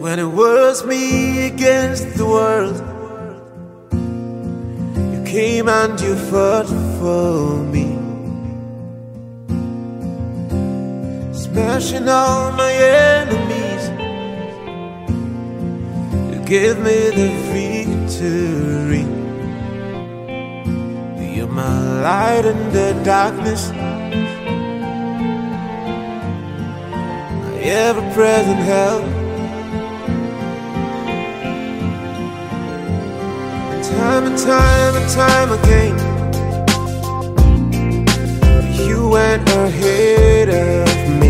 When it was me against the world, you came and you fought for me, smashing all my enemies. You gave me the victory. You're my light in the darkness, my ever-present help. Time and time again, you went ahead of me.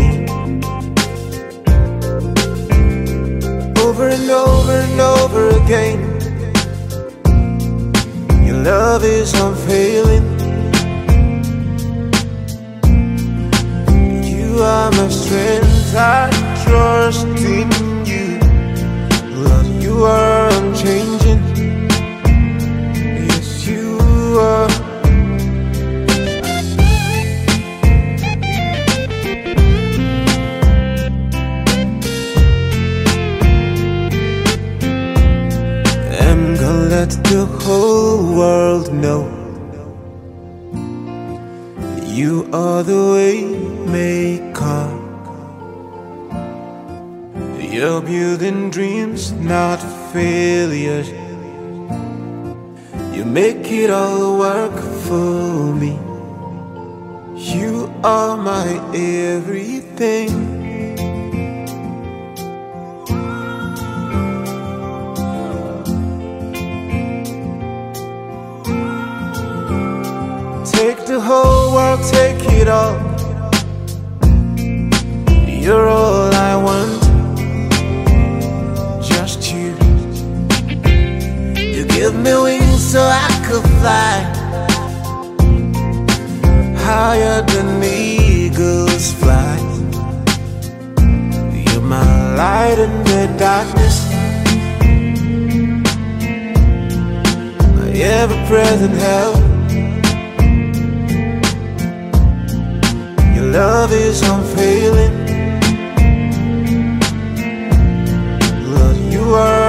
Over and over again, your love is unfailing. You are my strength, I trust in you. Lord, you are unchanging. Let the whole world know you are the way maker. You're building dreams, not failures. You make it all work for me. You are my everything. Take the whole world, take it all. You're all I want, just you. You give me wings so I could fly higher than eagles fly. You're my light in the darkness, my ever-present help. Love is unfailing. Lord, you are